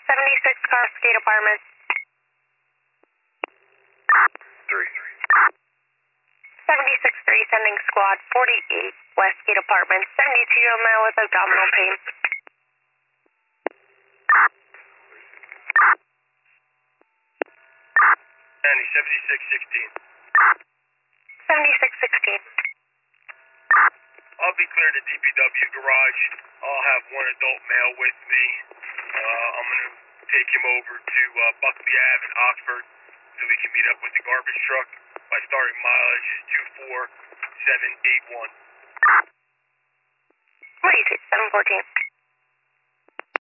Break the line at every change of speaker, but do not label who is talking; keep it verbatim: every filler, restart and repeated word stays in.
seventy-six Cascade Apartments.
Three.
seventy-six three sending squad forty-eight Westgate Apartments. seventy-two year old male with abdominal pain.
Annie, seventy-six sixteen.
seventy-six sixteen.
I'll be clear to D P W garage. I'll have one adult male with me. Uh, I'm going to take him over to uh, Buckley Ave in Oxford so we can meet up with the garbage truck. My starting mileage is two four seven eight one.
What do you say, seven fourteen?